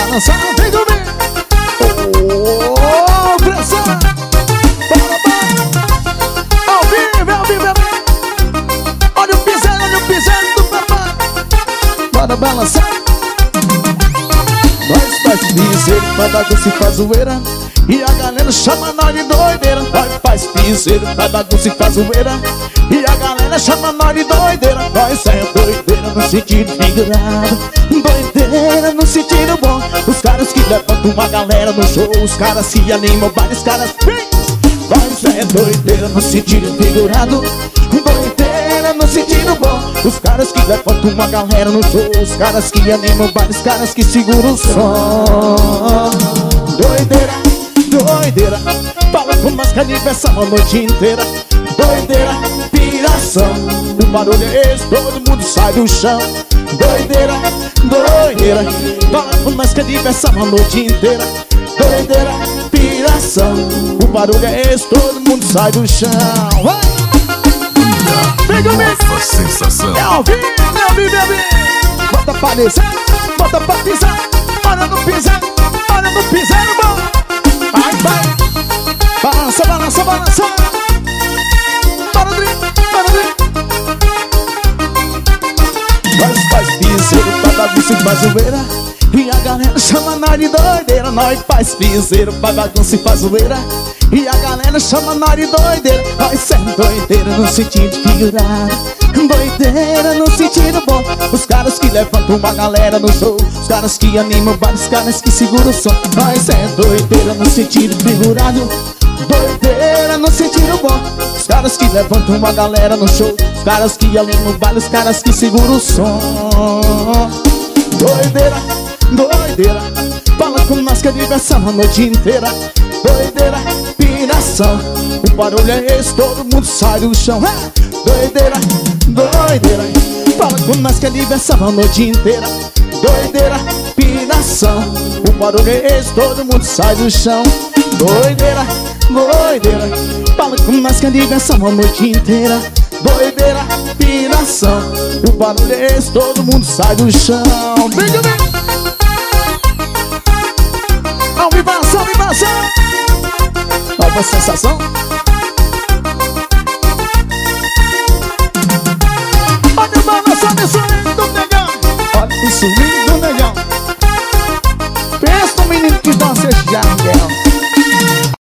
balançar, vem comigo. Oh, pressão. Bora, bora. Ao vivo, ao vivo, ao vivo. Olha o pisando do papai. Bora balançar. Nós faz piseiro, faz bagunça e faz zoeira, e a galera chama nós de doideira. Nós faz piseiro, faz bagunça e faz zoeira, e a galera chama nós de doideira. Nós é doideira no sentido figurado, doideira no sentido bom. Os caras que levantam uma galera no show, os caras se animam, vários caras vêm. Nós é doideira no sentido figurado, doideira no sentido bom. Os caras que levantam uma galera no show, os caras que animam, vários caras que seguram o som. Doideira, doideira, fala com máscara de diversão a noite inteira. Doideira, piração, o barulho é esse, todo mundo sai do chão. Doideira, doideira, fala com máscara de diversão a noite inteira. Doideira, piração, o barulho é esse, todo mundo sai do chão. Vem comigo! Nova sensação. É ao vivo, é ao vivo, é ao vivo. Bota pra descer, bota pra pisar. Olha no pisar, olha no pisar no bom. Vai, vai. Balança, balança, balança. Para o drink, para o drink. Nós faz piseiro, faz bagunça e faz zoeira, e a galera chama nós de doideira. Nós faz piseiro, faz bagunça e faz zoeira, e a galera chama nós de doideira. Nós é doideira no sentido figurado, doideira no sentido bom. Os caras que levantam uma galera no show, os caras que animam, vários caras que seguram o som. Nós é doideira no sentido figurado, doideira no sentido bom. Os caras que levantam uma galera no show, os caras que animam, vários caras que seguram o som. Doideira, doideira, fala com nós que é diversão a noite inteira. Doideira, piração, o barulho é esse, todo mundo sai do chão. Doideira, doideira, fala com nós que é diversão a noite inteira. Doideira, piração, o barulho é esse, todo mundo sai do chão. Doideira, doideira, fala com nós que é diversão a noite inteira. Doideira, piração, o barulho é esse, todo mundo sai do chão. Vem comigo! Vivação, vivação! Nova sensação. Olha o balanço, olha o swing do negão. Olha o swing